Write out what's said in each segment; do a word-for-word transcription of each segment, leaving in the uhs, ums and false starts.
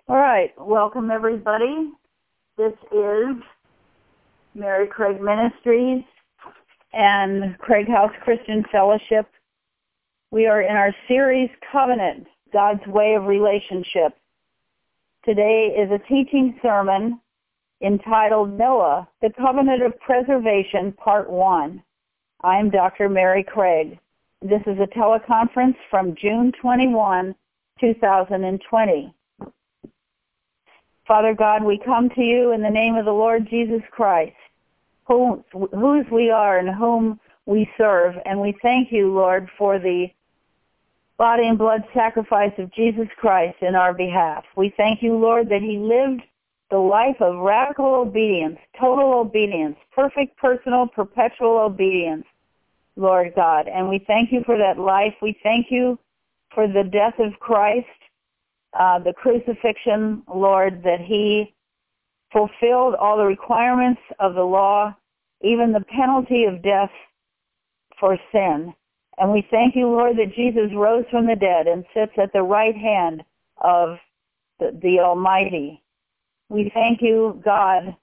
All right, welcome everybody. This is Mary Craig Ministries and Craig House Christian Fellowship. We are in our series, Covenant, God's Way of Relationship. Today is a teaching sermon entitled Noah, the Covenant of Preservation, Part one. I'm Doctor Mary Craig. This is a teleconference from June twenty-first, two thousand twenty. Father God, we come to you in the name of the Lord Jesus Christ, who, whose we are and whom we serve. And we thank you, Lord, for the body and blood sacrifice of Jesus Christ in our behalf. We thank you, Lord, that he lived the life of radical obedience, total obedience, perfect, personal, perpetual obedience, Lord God. And we thank you for that life. We thank you for the death of Christ, Uh, the crucifixion, Lord, that he fulfilled all the requirements of the law, even the penalty of death for sin. And we thank you, Lord, that Jesus rose from the dead and sits at the right hand of the, the Almighty. We thank you, God,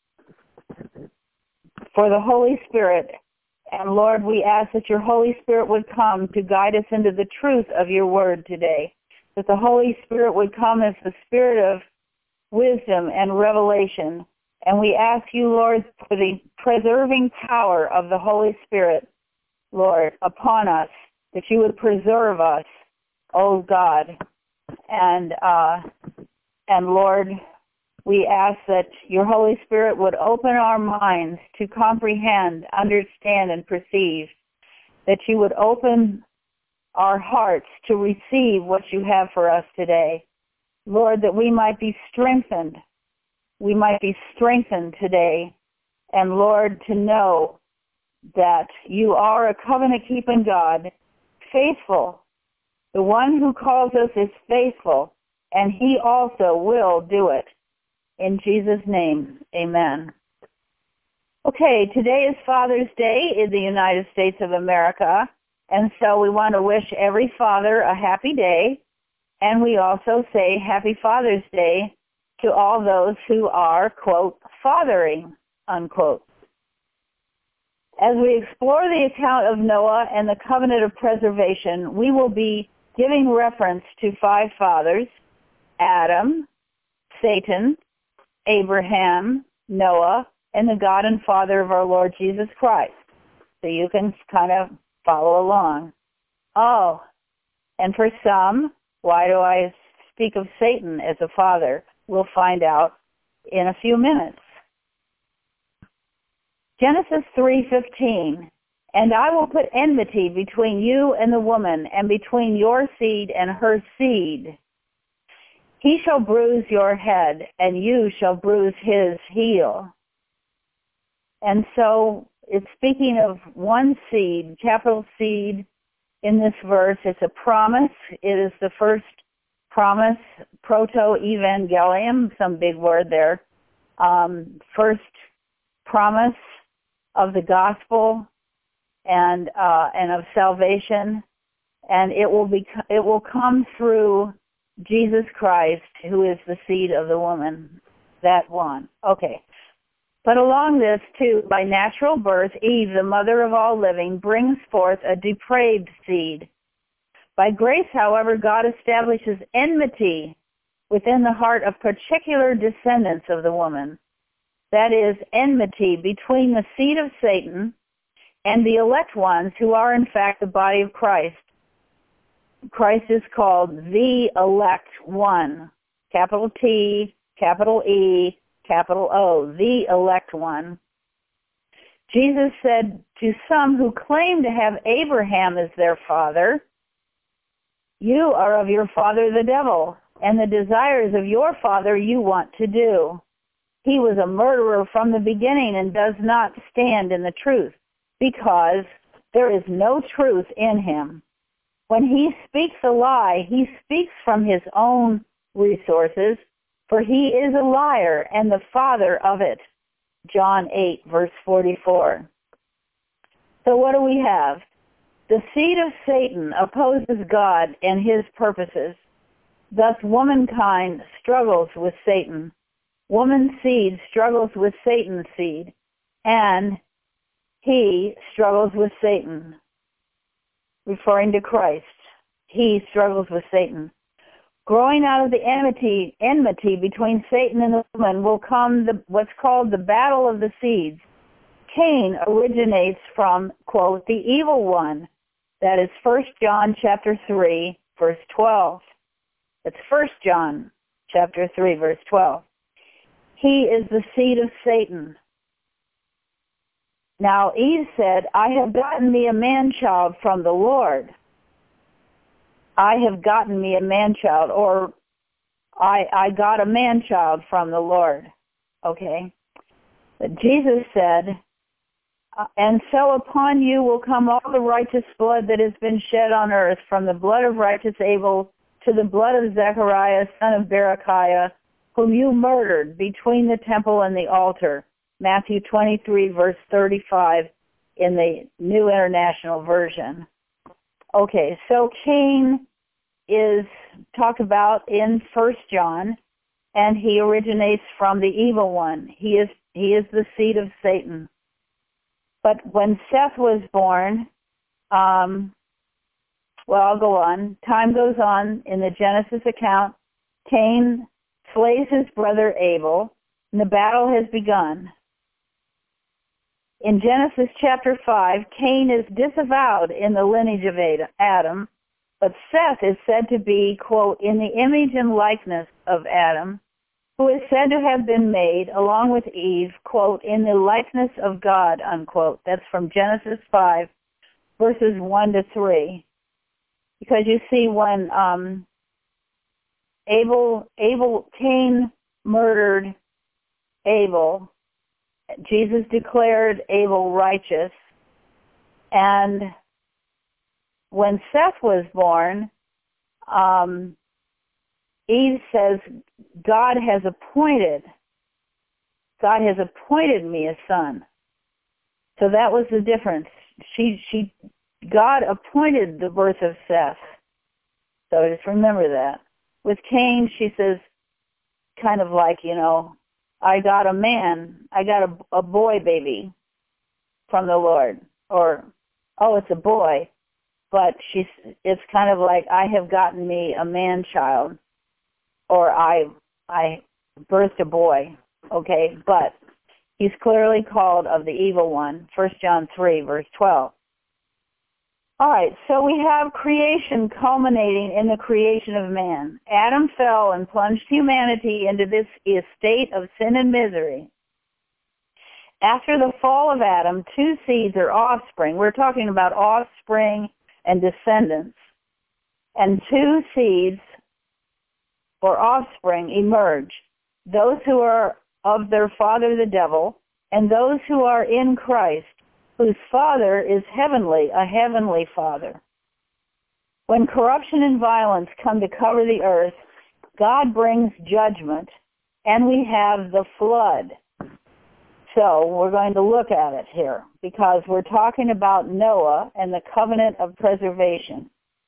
for the Holy Spirit. And Lord, we ask that your Holy Spirit would come to guide us into the truth of your word today, that the Holy Spirit would come as the Spirit of wisdom and revelation. And we ask you, Lord, for the preserving power of the Holy Spirit, Lord, upon us, that you would preserve us, oh God. And, uh, and Lord, we ask that your Holy Spirit would open our minds to comprehend, understand, and perceive, that you would open our hearts to receive what you have for us today. Lord, that we might be strengthened. We might be strengthened today. And Lord, to know that you are a covenant-keeping God, faithful. The one who calls us is faithful, and he also will do it. In Jesus' name, amen. Okay, today is Father's Day in the United States of America. And so we want to wish every father a happy day, and we also say Happy Father's Day to all those who are, quote, fathering, unquote. As we explore the account of Noah and the covenant of preservation, we will be giving reference to five fathers: Adam, Satan, Abraham, Noah, and the God and Father of our Lord Jesus Christ. So you can kind of follow along. Oh, and for some, why do I speak of Satan as a father? We'll find out in a few minutes. Genesis three fifteen, and I will put enmity between you and the woman, and between your seed and her seed. He shall bruise your head, and you shall bruise his heel. And so it's speaking of one seed, capital seed, in this verse. It's a promise. It is the first promise, proto-evangelium, some big word there. Um, first promise of the gospel and uh, and of salvation, and it will be it will come through Jesus Christ, who is the seed of the woman. That one. Okay. But along this, too, by natural birth, Eve, the mother of all living, brings forth a depraved seed. By grace, however, God establishes enmity within the heart of particular descendants of the woman. That is, enmity between the seed of Satan and the elect ones who are, in fact, the body of Christ. Christ is called the elect one, capital T, capital E, capital O, the elect one. Jesus said to some who claim to have Abraham as their father, you are of your father the devil, and the desires of your father you want to do. He was a murderer from the beginning and does not stand in the truth, because there is no truth in him. When he speaks a lie, he speaks from his own resources, for he is a liar and the father of it. John eight, verse forty-four. So what do we have? The seed of Satan opposes God and his purposes. Thus, womankind struggles with Satan. Woman's seed struggles with Satan's seed, and he struggles with Satan, referring to Christ. He struggles with Satan. Growing out of the enmity, enmity between Satan and the woman will come the, what's called the battle of the seeds. Cain originates from, quote, the evil one. That is First John chapter three, verse twelve. It's First John chapter three, verse twelve. He is the seed of Satan. Now Eve said, I have gotten me a man-child from the Lord. I have gotten me a man-child, or I, I got a man-child from the Lord. Okay? But Jesus said, and so upon you will come all the righteous blood that has been shed on earth, from the blood of righteous Abel to the blood of Zechariah, son of Berechiah, whom you murdered between the temple and the altar. Matthew twenty-three, verse thirty-five in the New International Version. Okay, so Cain is talked about in First John, and he originates from the evil one. He is he is the seed of Satan. But when Seth was born, um, well, I'll go on. Time goes on in the Genesis account. Cain slays his brother Abel, and the battle has begun. In Genesis chapter five, Cain is disavowed in the lineage of Adam, but Seth is said to be, quote, in the image and likeness of Adam, who is said to have been made, along with Eve, quote, in the likeness of God, unquote. That's from Genesis five, verses one to three. Because you see, when um, Abel, Abel, Cain murdered Abel, Jesus declared Abel righteous, and when Seth was born, um, Eve says, God has appointed, God has appointed me a son. So that was the difference. She, she, God appointed the birth of Seth. So just remember that. With Cain, she says, kind of like, you know, I got a man, I got a, a boy baby from the Lord. Or, oh, it's a boy. But she's, it's kind of like, I have gotten me a man-child. Or I I birthed a boy, okay? But he's clearly called of the evil one, First John three, verse twelve. All right, so we have creation culminating in the creation of man. Adam fell and plunged humanity into this state of sin and misery. After the fall of Adam, two seeds or offspring, we're talking about offspring and descendants, and two seeds or offspring emerge, those who are of their father the devil, and those who are in Christ, whose father is heavenly, a heavenly father. When corruption and violence come to cover the earth, God brings judgment, and we have the flood. So we're going to look at it here, because we're talking about Noah and the covenant of preservation.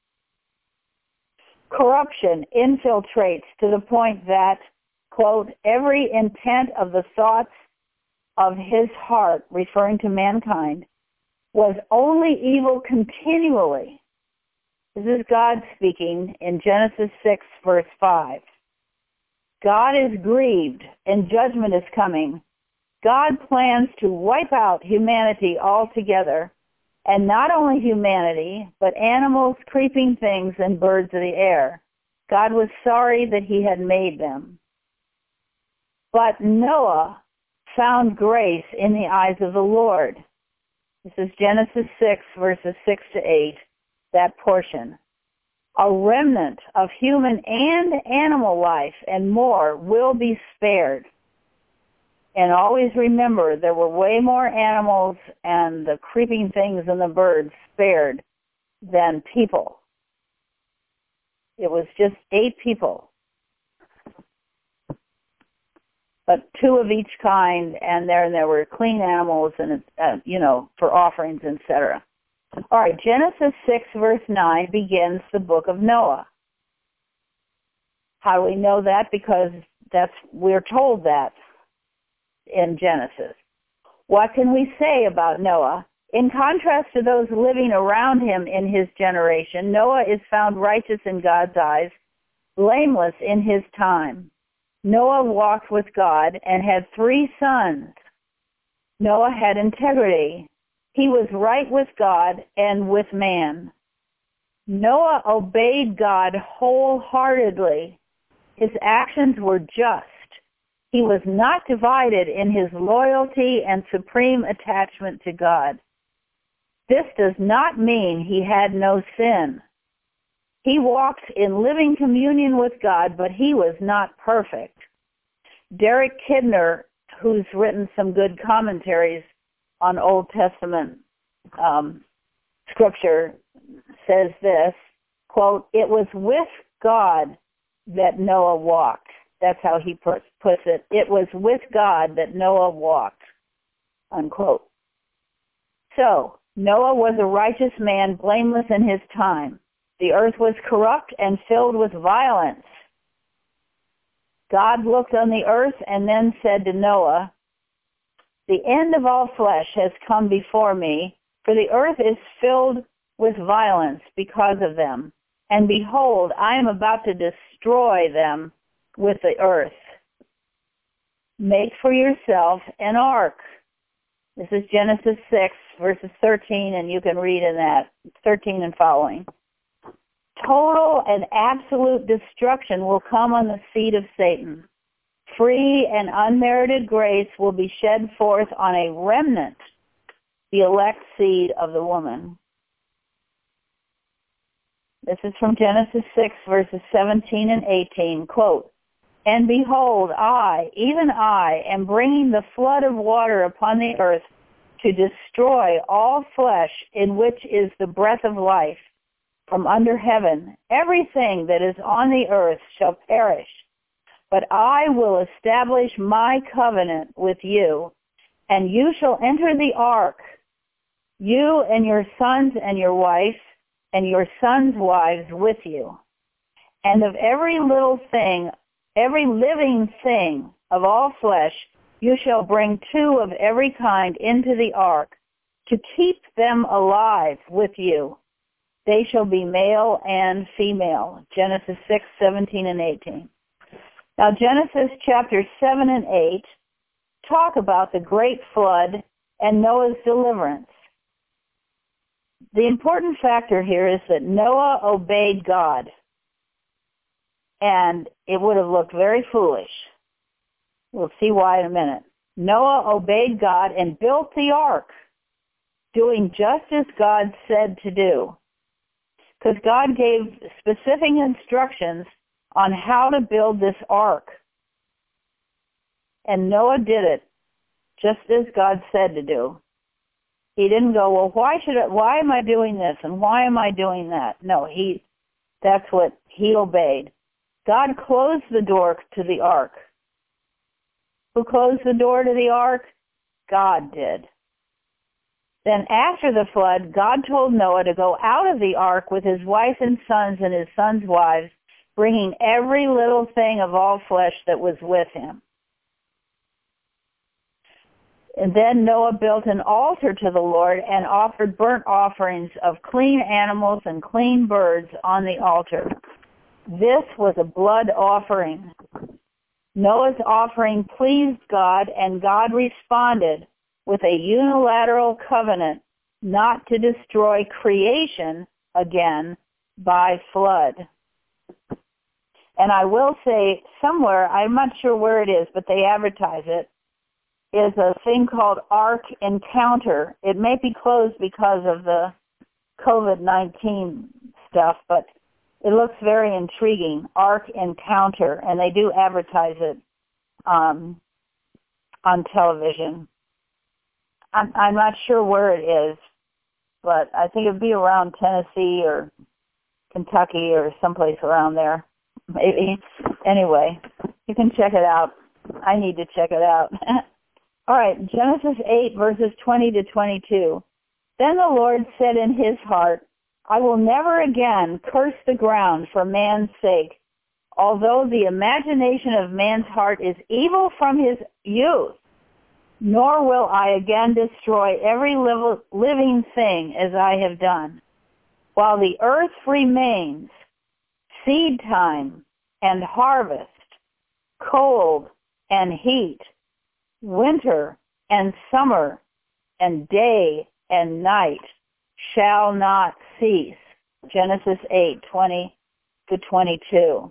Corruption infiltrates to the point that, quote, every intent of the thoughts of his heart, referring to mankind, was only evil continually. This is God speaking in Genesis six, verse five. God is grieved and judgment is coming. God plans to wipe out humanity altogether, and not only humanity, but animals, creeping things, and birds of the air. God was sorry that he had made them. But Noah found grace in the eyes of the Lord. This is Genesis six, verses six to eight, that portion. A remnant of human and animal life and more will be spared. And always remember, there were way more animals and the creeping things and the birds spared than people. It was just eight people. But two of each kind, and there, and there were clean animals and, uh, you know, for offerings, et cetera. All right, Genesis six, verse nine begins the book of Noah. How do we know that? Because that's we're told that in Genesis. What can we say about Noah? In contrast to those living around him in his generation, Noah is found righteous in God's eyes, blameless in his time. Noah walked with God and had three sons. Noah had integrity. He was right with God and with man. Noah obeyed God wholeheartedly. His actions were just. He was not divided in his loyalty and supreme attachment to God. This does not mean he had no sin. He walked in living communion with God, but he was not perfect. Derek Kidner, who's written some good commentaries on Old Testament um, scripture, says this, quote, "It was with God that Noah walked." That's how he puts it. It was with God that Noah walked, unquote. So, Noah was a righteous man, blameless in his time. The earth was corrupt and filled with violence. God looked on the earth and then said to Noah, "The end of all flesh has come before me, for the earth is filled with violence because of them. And behold, I am about to destroy them with the earth. Make for yourself an ark." This is Genesis six, verses thirteen, and you can read in that, thirteen and following. Total and absolute destruction will come on the seed of Satan. Free and unmerited grace will be shed forth on a remnant, the elect seed of the woman. This is from Genesis six, verses seventeen and eighteen, quote, "And behold, I, even I, am bringing the flood of water upon the earth to destroy all flesh in which is the breath of life. From under heaven, everything that is on the earth shall perish. But I will establish my covenant with you, and you shall enter the ark, you and your sons and your wife, and your sons' wives with you. And of every little thing, every living thing of all flesh, you shall bring two of every kind into the ark, to keep them alive with you. They shall be male and female." Genesis six, seventeen and eighteen. Now Genesis chapter seven and eight talk about the great flood and Noah's deliverance. The important factor here is that Noah obeyed God, and it would have looked very foolish. We'll see why in a minute. Noah obeyed God and built the ark, doing just as God said to do, because God gave specific instructions on how to build this ark. And Noah did it just as God said to do. He didn't go, well, why should I, why am I doing this and why am I doing that? No, he that's what he obeyed. God closed the door to the ark. Who closed the door to the ark? God did. Then after the flood, God told Noah to go out of the ark with his wife and sons and his sons' wives, bringing every little thing of all flesh that was with him. And then Noah built an altar to the Lord and offered burnt offerings of clean animals and clean birds on the altar. This was a blood offering. Noah's offering pleased God, and God responded with a unilateral covenant not to destroy creation again by flood. And I will say somewhere, I'm not sure where it is, but they advertise it, is a thing called Ark Encounter. It may be closed because of the covid nineteen stuff, but it looks very intriguing, Ark Encounter, and they do advertise it um, on television. I'm, I'm not sure where it is, but I think it would be around Tennessee or Kentucky or someplace around there, maybe. Anyway, you can check it out. I need to check it out. All right, Genesis eight, verses twenty to twenty-two. Then the Lord said in his heart, I will never again curse the ground for man's sake. although the imagination of man's heart is evil from his youth, nor will I again destroy every living thing as I have done. While the earth remains, seed time and harvest, cold and heat, winter and summer, and day and night shall not cease. Genesis eight, twenty to twenty-two.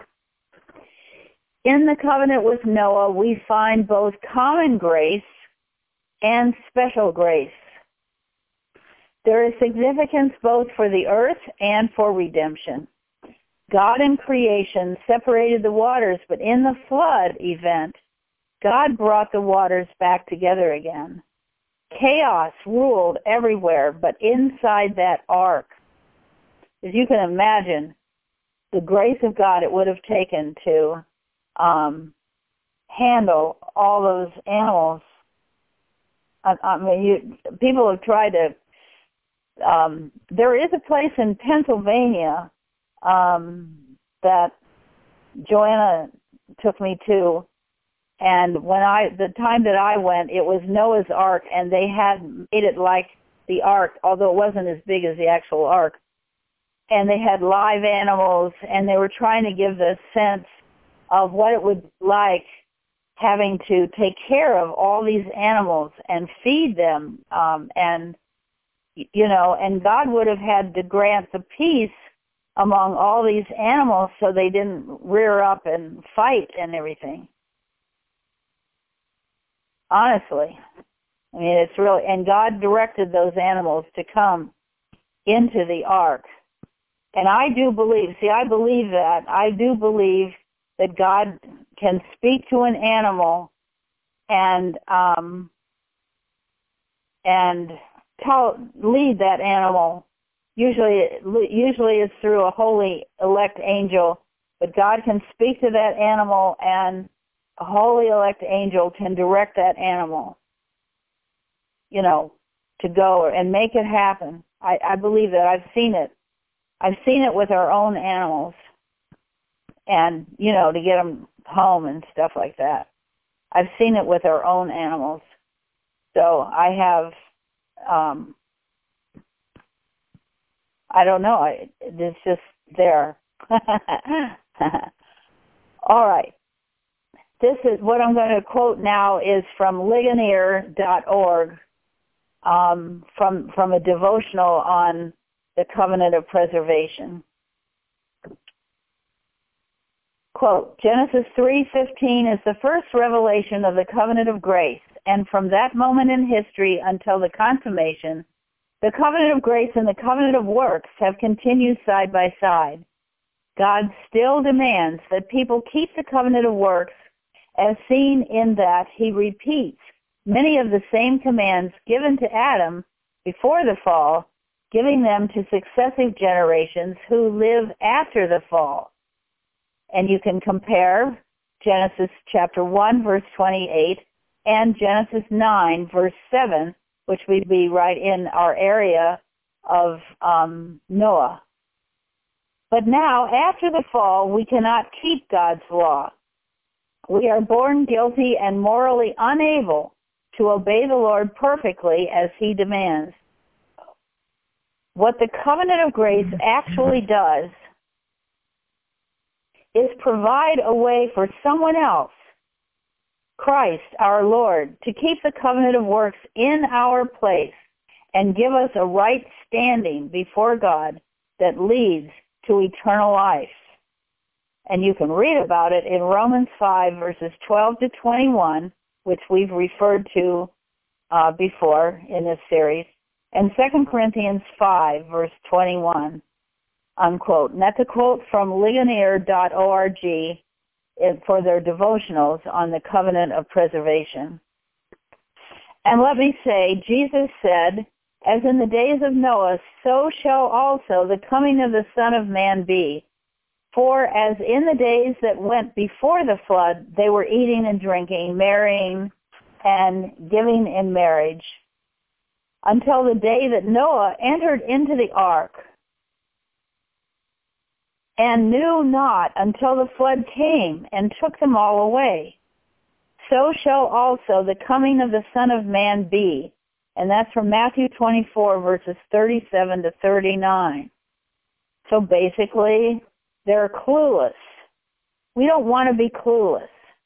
In the covenant with Noah, we find both common grace and special grace. There is significance both for the earth and for redemption. God in creation separated the waters, but in the flood event, God brought the waters back together again. Chaos ruled everywhere, but inside that ark, as you can imagine, the grace of God it would have taken to um, handle all those animals. I, I mean, you, people have tried to. Um, there is a place in Pennsylvania um, that Joanna took me to, and when I the time that I went, it was Noah's Ark, and they had made it like the Ark, although it wasn't as big as the actual Ark. And they had live animals, and they were trying to give the sense of what it would be like having to take care of all these animals and feed them, um, and you know, and God would have had to grant the peace among all these animals so they didn't rear up and fight and everything. Honestly. I mean, it's really, and God directed those animals to come into the ark. And I do believe, see, I believe that. I do believe that God can speak to an animal and, um, and, Tell, lead that animal. Usually, usually it's through a holy elect angel, but God can speak to that animal, and a holy elect angel can direct that animal, you know, to go and make it happen. I, I believe that. I've seen it. I've seen it with our own animals, and, you know, to get them home and stuff like that. I've seen it with our own animals. So I have... Um, I don't know. I, it's just there. All right. This is what I'm going to quote now is from Ligonier dot org, um, from from a devotional on the covenant of preservation. Quote, Genesis three fifteen is the first revelation of the covenant of grace, and from that moment in history until the consummation, the covenant of grace and the covenant of works have continued side by side. God still demands that people keep the covenant of works, as seen in that he repeats many of the same commands given to Adam before the fall, giving them to successive generations who live after the fall. And you can compare Genesis chapter one, verse twenty-eight, and Genesis nine, verse seven, which would be right in our area of um, Noah. But now, after the fall, we cannot keep God's law. We are born guilty and morally unable to obey the Lord perfectly as he demands. What the covenant of grace actually does is provide a way for someone else, Christ our Lord, to keep the covenant of works in our place and give us a right standing before God that leads to eternal life. And you can read about it in Romans five, verses twelve to twenty-one, which we've referred to uh, before in this series, and Second Corinthians five, verse twenty-one. Unquote. And that's a quote from Ligonier dot org for their devotionals on the covenant of preservation. And let me say, Jesus said, as in the days of Noah, so shall also the coming of the Son of Man be. For as in the days that went before the flood, they were eating and drinking, marrying and giving in marriage, until the day that Noah entered into the ark. and knew not until the flood came and took them all away. So shall also the coming of the Son of Man be. And that's from Matthew twenty-four, verses thirty-seven to thirty-nine. So basically, they're clueless. We don't want to be clueless.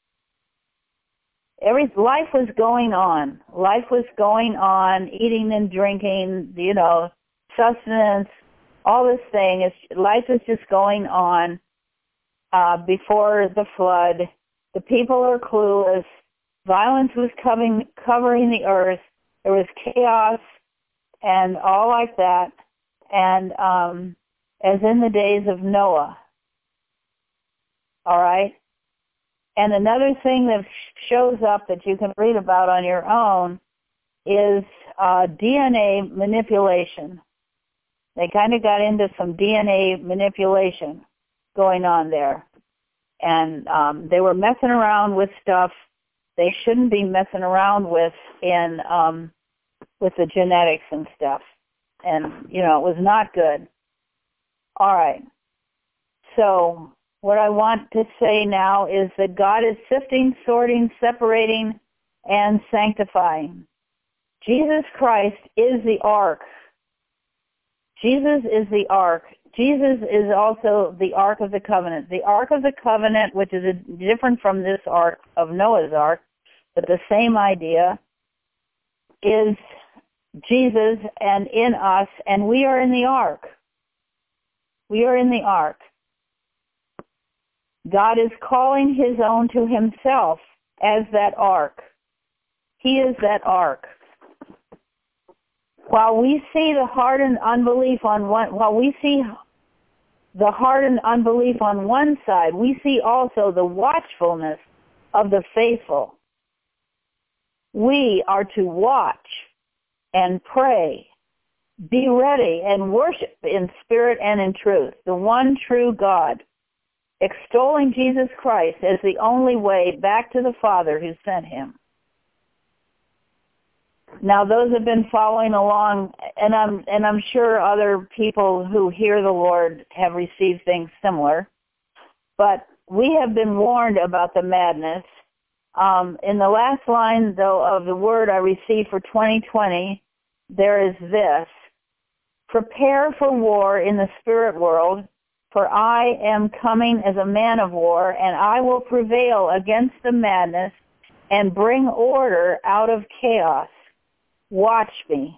Every life was going on. Life was going on, eating and drinking, you know, sustenance, all this thing. Is life is just going on uh, before the flood. The people are clueless. Violence was covering, covering the earth. There was chaos and all like that. And um, as in the days of Noah. All right? And another thing that shows up that you can read about on your own is uh, D N A manipulation. They kind of got into some D N A manipulation going on there. And um, they were messing around with stuff they shouldn't be messing around with in um, with the genetics and stuff. And, you know, it was not good. All right. So what I want to say now is that God is sifting, sorting, separating, and sanctifying. Jesus Christ is the ark. Jesus is the ark. Jesus is also the Ark of the Covenant. The Ark of the Covenant, which is a, different from this ark of Noah's Ark, but the same idea, is Jesus and in us, and we are in the ark. We are in the ark. God is calling his own to himself as that ark. He is that ark. While we see the hardened unbelief on one, while we see the hardened unbelief on one side, we see also the watchfulness of the faithful. We are to watch and pray, be ready and worship in spirit and in truth, the one true God, extolling Jesus Christ as the only way back to the Father who sent him. Now, those have been following along, and I'm and I'm sure other people who hear the Lord have received things similar. But we have been warned about the madness. Um, in the last line, though, of the word I received for twenty twenty, there is this: prepare for war in the spirit world, for I am coming as a man of war, and I will prevail against the madness and bring order out of chaos. Watch me.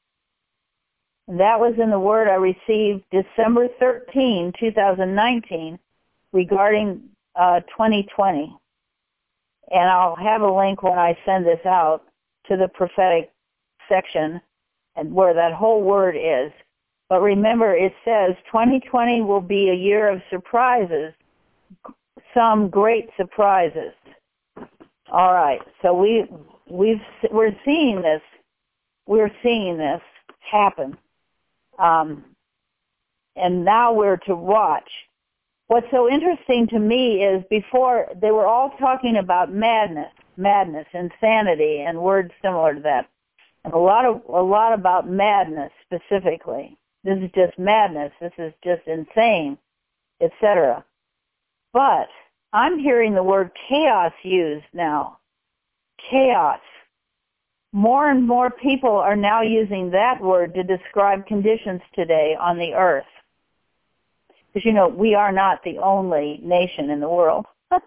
And that was in the word I received December thirteenth, twenty nineteen, regarding uh, twenty twenty. And I'll have a link when I send this out to the prophetic section and where that whole word is. But remember, it says twenty twenty will be a year of surprises, some great surprises. All right, so we we've we're seeing this. We're seeing this happen. Um, and now we're to watch. What's so interesting to me is before they were all talking about madness, madness, insanity, and words similar to that. And a lot of a lot about madness specifically. This is just madness. This is just insane, et cetera. But I'm hearing the word chaos used now. Chaos. More and more people are now using that word to describe conditions today on the earth. Because, you know, we are not the only nation in the world.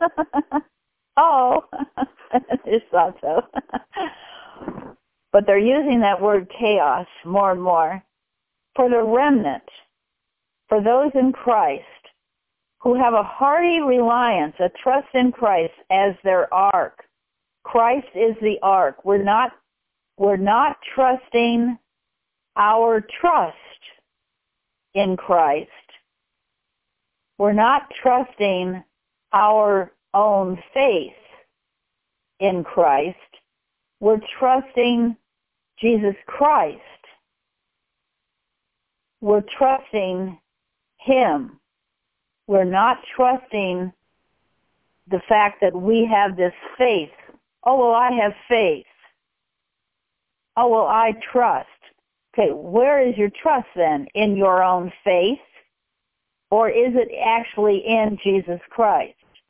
Oh, I just thought so. But they're using that word chaos more and more for the remnant, for those in Christ who have a hearty reliance, a trust in Christ as their ark. Christ is the ark. We're not We're not trusting our trust in Christ. We're not trusting our own faith in Christ. We're trusting Jesus Christ. We're trusting him. We're not trusting the fact that we have this faith. Oh, well, I have faith. Oh, well, I trust. Okay, where is your trust then? In your own faith? or is it actually in Jesus Christ?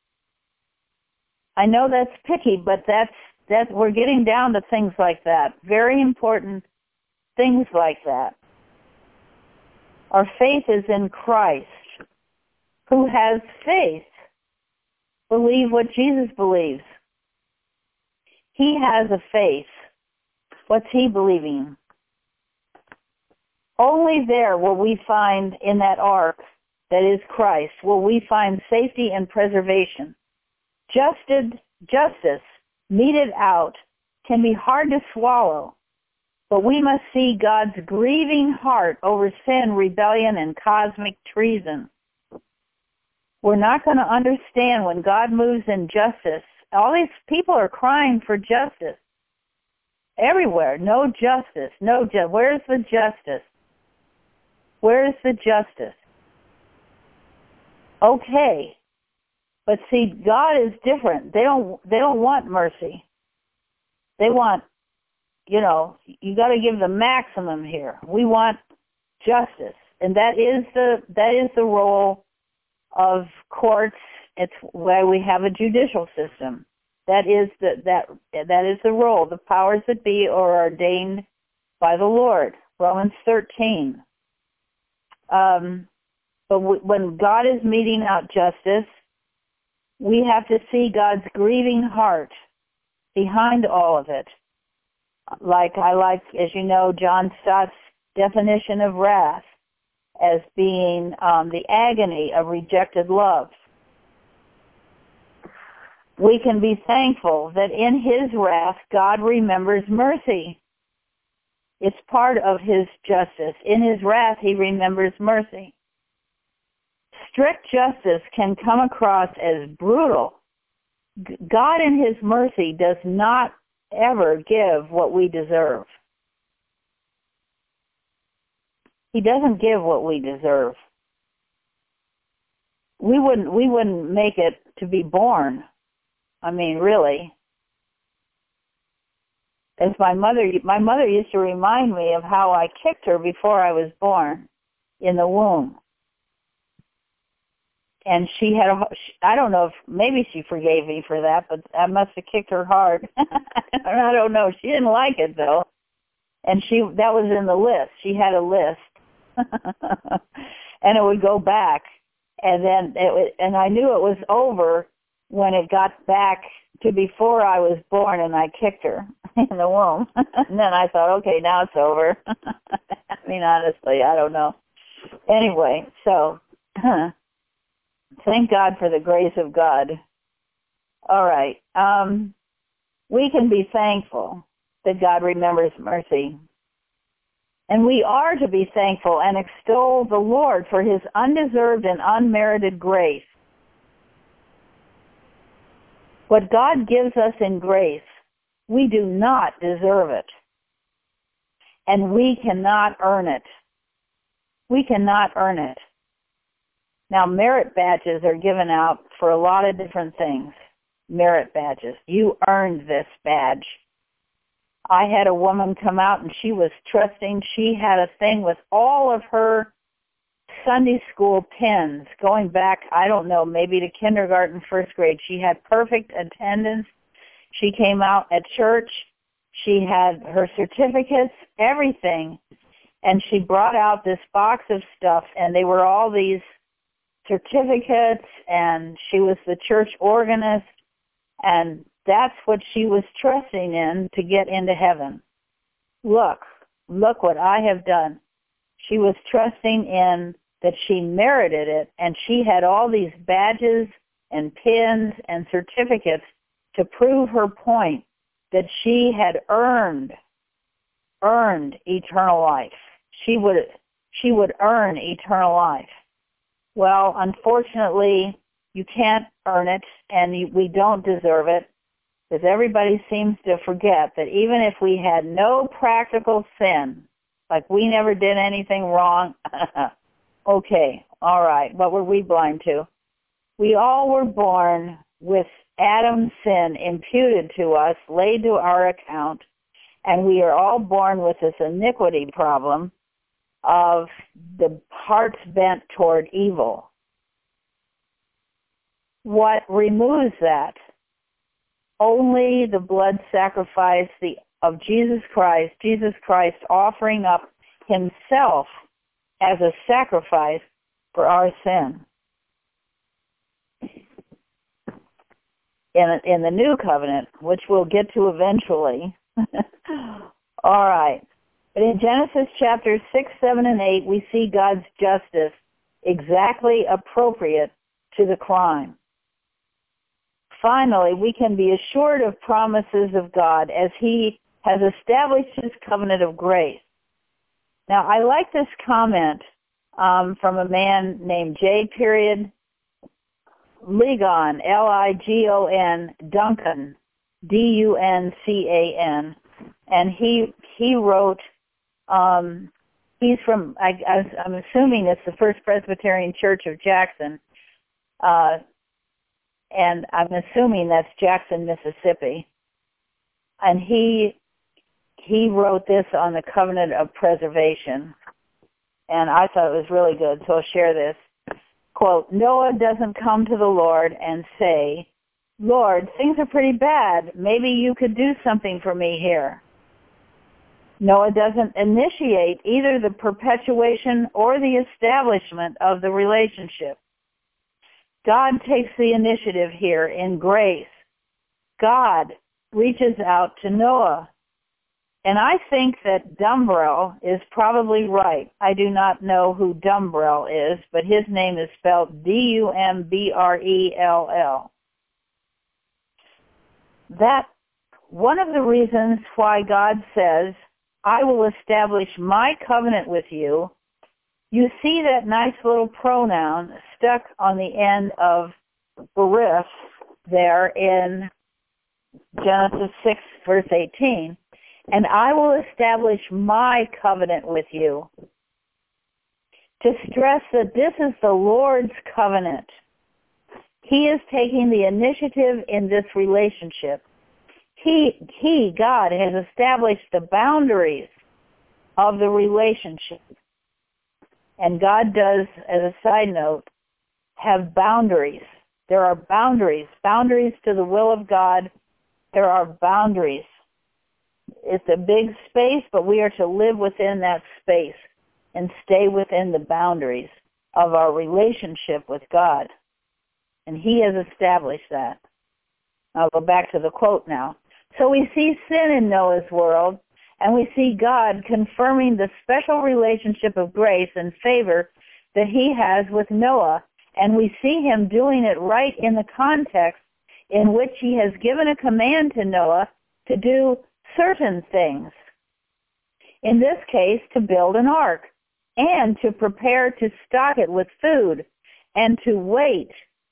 I know that's picky, but that's that we're getting down to things like that. Very important things like that. Our faith is in Christ. Who has faith? Believe what Jesus believes. He has a faith. What's he believing? Only there will we find in that ark that is Christ, will we find safety and preservation. Justice, justice meted out can be hard to swallow, but we must see God's grieving heart over sin, rebellion, and cosmic treason. We're not going to understand when God moves in justice. All these people are crying for justice. Everywhere, no justice, no justice. Where's the justice? Where's the justice? Okay, but see, God is different. They don't. They don't want mercy. They want, you know, you got to give the maximum here. We want justice, and that is the that is the role of courts. It's why we have a judicial system. That is the that that is the role. The powers that be are ordained by the Lord. Romans thirteen. Um, but w- when God is meting out justice, we have to see God's grieving heart behind all of it. Like I like, as you know, John Stott's definition of wrath as being um, the agony of rejected love. We can be thankful that in his wrath, God remembers mercy. It's part of his justice. In his wrath, he remembers mercy. Strict justice can come across as brutal. God in his mercy does not ever give what we deserve. He doesn't give what we deserve. We wouldn't we wouldn't make it to be born. I mean, really. As my mother my mother used to remind me of how I kicked her before I was born in the womb. And she had a, I don't know if, maybe she forgave me for that, but I must have kicked her hard. I don't know. She didn't like it, though. And she, that was in the list. She had a list. And it would go back. And then, it would, and I knew it was over when it got back to before I was born and I kicked her in the womb. And then I thought, okay, now it's over. I mean, honestly, I don't know. Anyway, so... Thank God for the grace of God. All right. Um, we can be thankful that God remembers mercy. And we are to be thankful and extol the Lord for his undeserved and unmerited grace. What God gives us in grace, we do not deserve it. And we cannot earn it. We cannot earn it. Now, merit badges are given out for a lot of different things. Merit badges. You earned this badge. I had a woman come out and she was trusting. She had a thing with all of her Sunday school pins going back, I don't know, maybe to kindergarten, first grade. She had perfect attendance. She came out at church. She had her certificates, everything. And she brought out this box of stuff, and they were all these certificates, and she was the church organist, and that's what she was trusting in to get into heaven. Look, look what I have done. She was trusting in that she merited it, and she had all these badges and pins and certificates to prove her point that she had earned, earned eternal life. She would, she would earn eternal life. Well, unfortunately, you can't earn it, and you, we don't deserve it, because everybody seems to forget that even if we had no practical sin, like we never did anything wrong, okay, all right, what were we blind to? We all were born with Adam's sin imputed to us, laid to our account, and we are all born with this iniquity problem of the hearts bent toward evil. What removes that? Only the blood sacrifice the, of Jesus Christ, Jesus Christ offering up himself as a sacrifice for our sin. In, in the new covenant, which we'll get to eventually. All right. But in Genesis chapters six, seven, and eight, we see God's justice exactly appropriate to the crime. Finally, we can be assured of promises of God as he has established his covenant of grace. Now, I like this comment um, from a man named J. Period Ligon, L I G O N, Duncan, D U N C A N, and he he wrote, um, he's from, I, I, I'm assuming it's the First Presbyterian Church of Jackson, uh, and I'm assuming that's Jackson, Mississippi, and he he wrote this on the covenant of preservation, and I thought it was really good, so I'll share this. Quote, Noah doesn't come to the Lord and say, Lord, things are pretty bad. Maybe you could do something for me here. Noah doesn't initiate either the perpetuation or the establishment of the relationship. God takes the initiative here in grace. God reaches out to Noah. And I think that Dumbrell is probably right. I do not know who Dumbrell is, but his name is spelled D U M B R E L L. That one of the reasons why God says, I will establish my covenant with you, you see that nice little pronoun stuck on the end of berith there in Genesis six, verse eighteen. And I will establish my covenant with you. To stress that this is the Lord's covenant. He is taking the initiative in this relationship. He, he, God, has established the boundaries of the relationship. And God does, as a side note, have boundaries. There are boundaries. Boundaries to the will of God. There are boundaries. It's a big space, but we are to live within that space and stay within the boundaries of our relationship with God. And he has established that. I'll go back to the quote now. So we see sin in Noah's world, and we see God confirming the special relationship of grace and favor that he has with Noah, and we see him doing it right in the context in which he has given a command to Noah to do certain things. In this case, to build an ark and to prepare to stock it with food and to wait,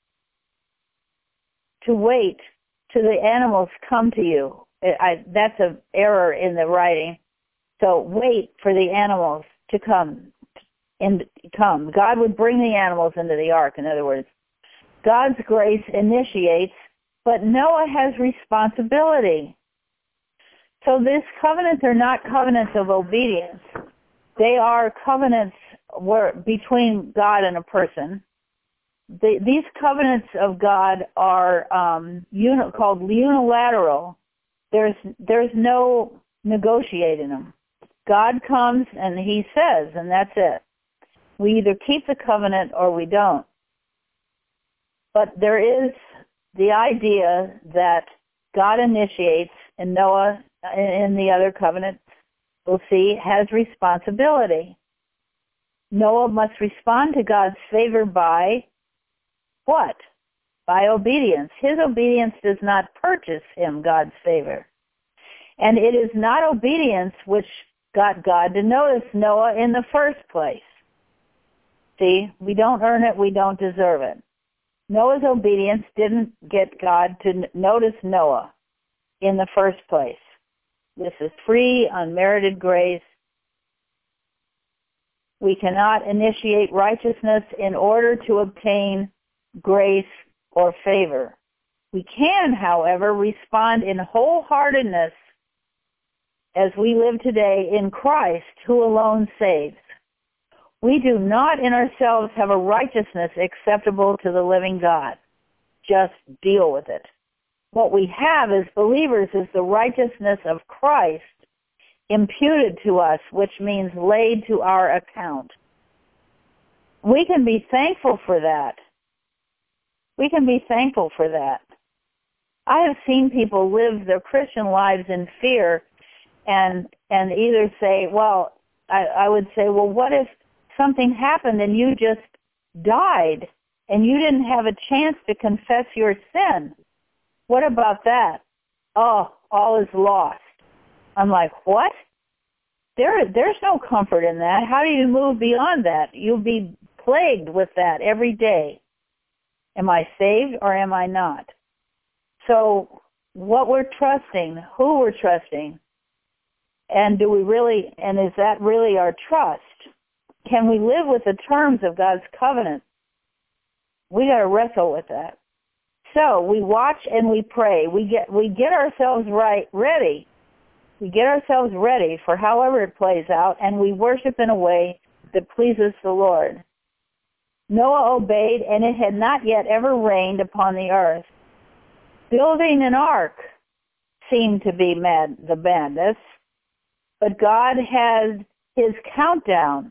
to wait till the animals come to you. I, that's an error in the writing. So wait for the animals to come. In, come. God would bring the animals into the ark, in other words. God's grace initiates, but Noah has responsibility. So these covenants are not covenants of obedience. They are covenants where, between God and a person. The, these covenants of God are um, uni, called unilateral. There's there's no negotiating them. God comes and he says, and that's it. We either keep the covenant or we don't. But there is the idea that God initiates, and Noah in the other covenant, we'll see, has responsibility. Noah must respond to God's favor by what? By obedience. His obedience does not purchase him God's favor. And it is not obedience which got God to notice Noah in the first place. See, we don't earn it, we don't deserve it. Noah's obedience didn't get God to notice Noah in the first place. This is free, unmerited grace. We cannot initiate righteousness in order to obtain grace or favor. We can, however, respond in wholeheartedness as we live today in Christ, who alone saves. We do not in ourselves have a righteousness acceptable to the living God. Just deal with it. What we have as believers is the righteousness of Christ imputed to us, which means laid to our account. We can be thankful for that. We can be thankful for that. I have seen people live their Christian lives in fear and and either say, well, I, I would say, well, what if something happened and you just died and you didn't have a chance to confess your sin? What about that? Oh, all is lost. I'm like, what? There, there's no comfort in that. How do you move beyond that? You'll be plagued with that every day. Am I saved or am I not? So what we're trusting, who we're trusting, and do we really, and is that really our trust? Can we live with the terms of God's covenant? We got to wrestle with that. So we watch and we pray. We get we get ourselves right, ready. We get ourselves ready for however it plays out, and we worship in a way that pleases the Lord. Noah obeyed, and it had not yet ever rained upon the earth. Building an ark seemed to be mad, the madness, but God had his countdown.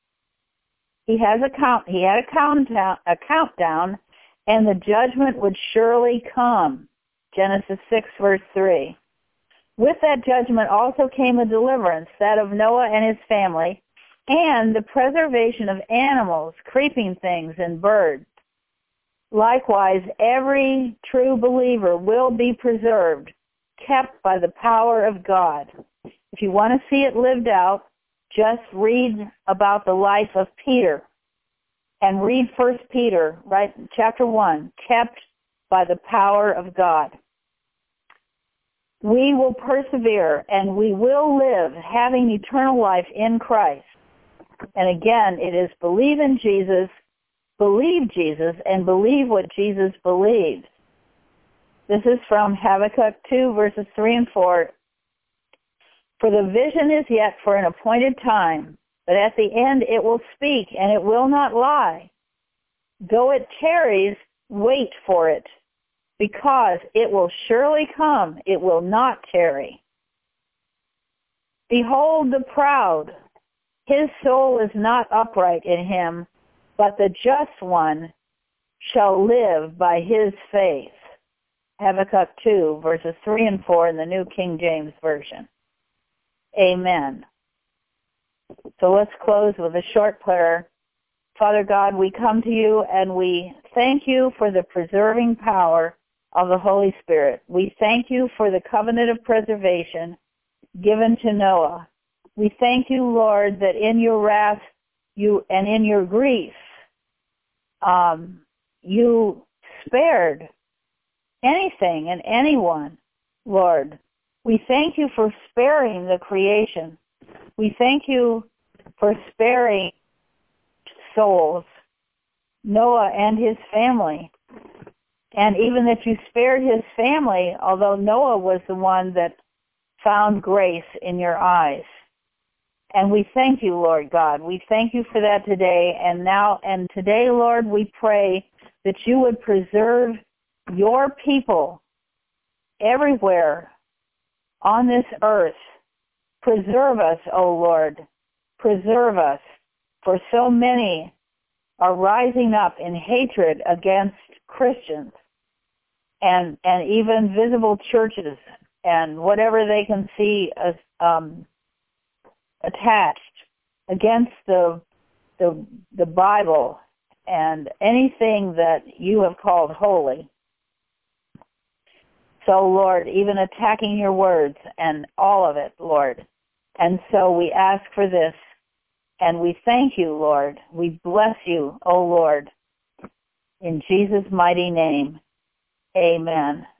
He has a count. He had a countdown, a countdown, and the judgment would surely come. Genesis six, verse three. With that judgment also came a deliverance, that of Noah and his family, and the preservation of animals, creeping things, and birds. Likewise, every true believer will be preserved, kept by the power of God. If you want to see it lived out, just read about the life of Peter and read First Peter, right, chapter one, kept by the power of God. We will persevere and we will live having eternal life in Christ. And again, it is believe in Jesus, believe Jesus, and believe what Jesus believes. This is from Habakkuk two, verses three and four. For the vision is yet for an appointed time, but at the end it will speak, and it will not lie. Though it tarries, wait for it, because it will surely come, it will not tarry. Behold the proud, his soul is not upright in him, but the just one shall live by his faith. Habakkuk two, verses three and four in the New King James Version. Amen. So let's close with a short prayer. Father God, we come to you and we thank you for the preserving power of the Holy Spirit. We thank you for the covenant of preservation given to Noah. We thank you, Lord, that in your wrath you and in your grief, um, you spared anything and anyone, Lord. We thank you for sparing the creation. We thank you for sparing souls, Noah and his family. And even that you spared his family, although Noah was the one that found grace in your eyes. And we thank you, Lord God. We thank you for that today. And now, and today, Lord, we pray that you would preserve your people everywhere on this earth. Preserve us, O Lord. Preserve us, for so many are rising up in hatred against Christians and and even visible churches and whatever they can see as um, attached against the the the Bible and anything that you have called holy. So, Lord, even attacking your words and all of it, Lord. And so we ask for this, and we thank you, Lord. We bless you, O Lord. In Jesus' mighty name, amen.